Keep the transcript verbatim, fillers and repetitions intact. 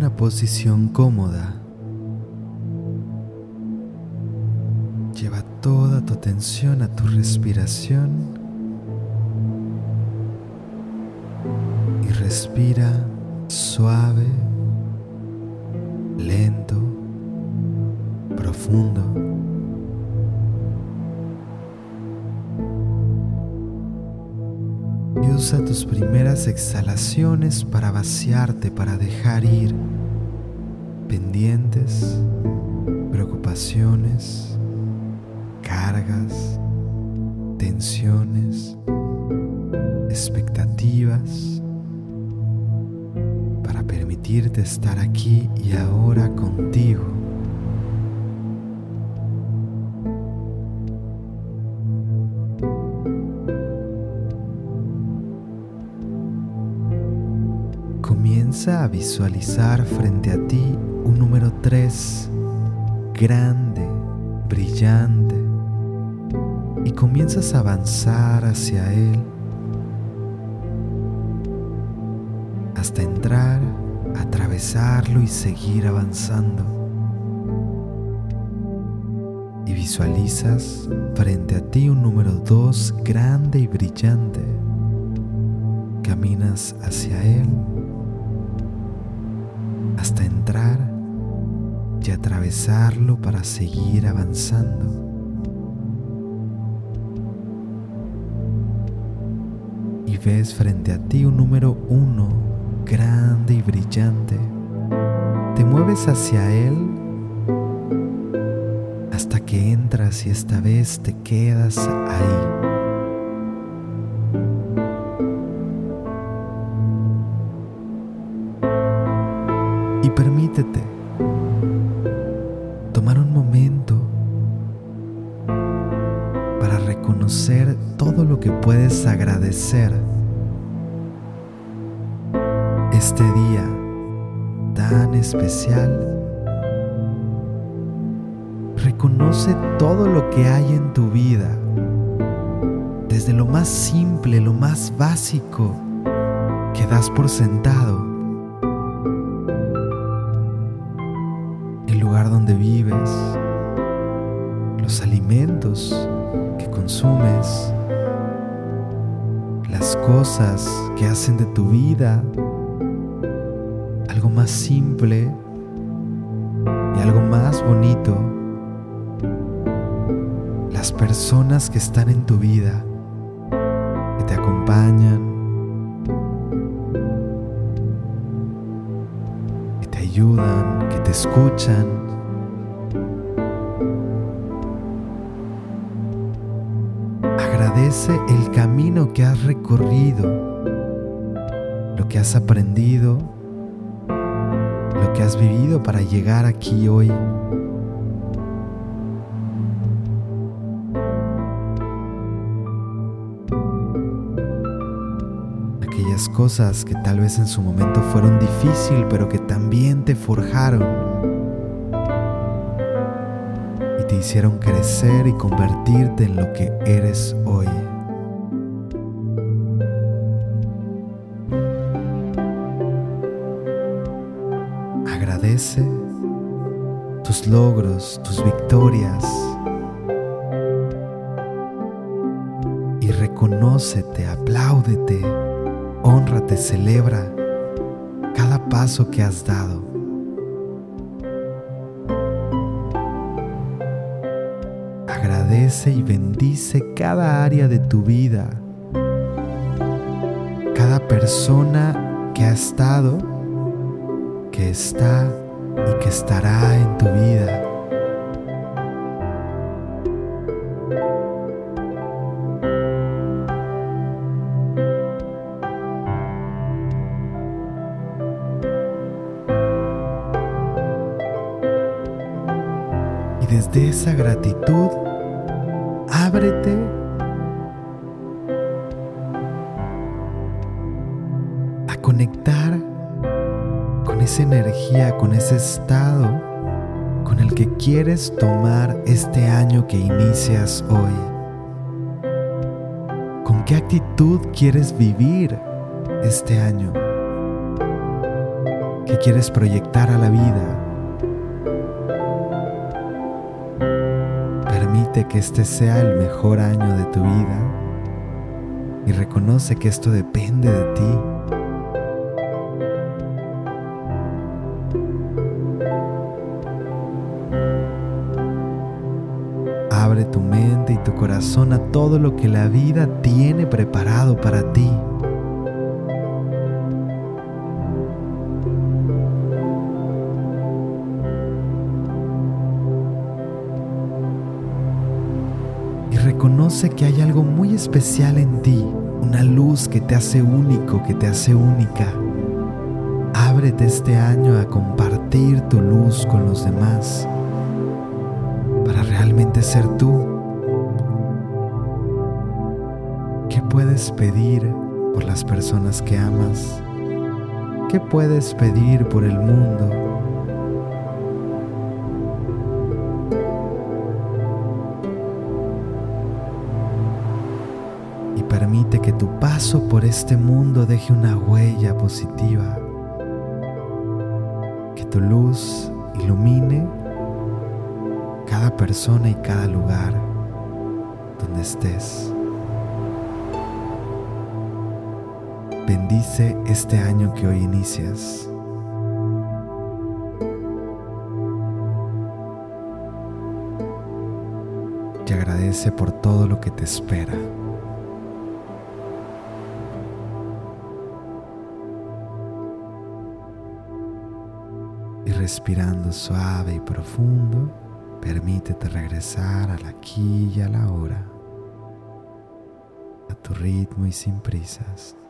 una posición cómoda. Lleva toda tu atención a tu respiración y respira suave, lento, profundo. Y usa tus primeras exhalaciones para vaciarte, para dejar ir pendientes, preocupaciones, cargas, tensiones, expectativas, para permitirte estar aquí y ahora contigo. Comienza a visualizar frente a ti un número tres, grande, brillante, y comienzas a avanzar hacia él hasta entrar, atravesarlo y seguir avanzando. Y visualizas frente a ti un número dos, grande y brillante. Caminas hacia él hasta entrar y atravesarlo para seguir avanzando. Y ves frente a ti un número uno, grande y brillante. Te mueves hacia él hasta que entras y esta vez te quedas ahí. Y permítete tomar un momento para reconocer todo lo que puedes agradecer este día tan especial. Reconoce todo lo que hay en tu vida, desde lo más simple, lo más básico que das por sentado. El lugar donde vives, los alimentos que consumes, las cosas que hacen de tu vida algo más simple y algo más bonito, las personas que están en tu vida, que te acompañan, que te ayudan, que te escuchan. Agradece el camino que has recorrido, lo que has aprendido, lo que has vivido para llegar aquí hoy. Aquellas cosas que tal vez en su momento fueron difíciles, pero que también te forjaron y te hicieron crecer y convertirte en lo que eres hoy. Agradece tus logros, tus victorias y reconócete, apláudete, hónrate, celebra cada paso que has dado. Agradece y bendice cada área de tu vida, cada persona que ha estado, que está y que estará en tu vida. Y desde esa gratitud, ábrete a conectar con esa energía, con ese estado con el que quieres tomar este año que inicias hoy. ¿Con qué actitud quieres vivir este año? que quieres proyectar a la vida. Permite que este sea el mejor año de tu vida y reconoce que esto depende de ti. Abre tu mente y tu corazón a todo lo que la vida tiene preparado para ti. Y reconoce que hay algo muy especial en ti, una luz que te hace único, que te hace única. Ábrete este año a compartir tu luz con los demás, para realmente ser tú. ¿Qué puedes pedir por las personas que amas? ¿Qué puedes pedir por el mundo? Y permite que tu paso por este mundo deje una huella positiva. Que tu luz ilumine cada persona y cada lugar donde estés. Bendice este año que hoy inicias. Y agradece por todo lo que te espera. Y respirando suave y profundo, permítete regresar al aquí y a la hora, a tu ritmo y sin prisas.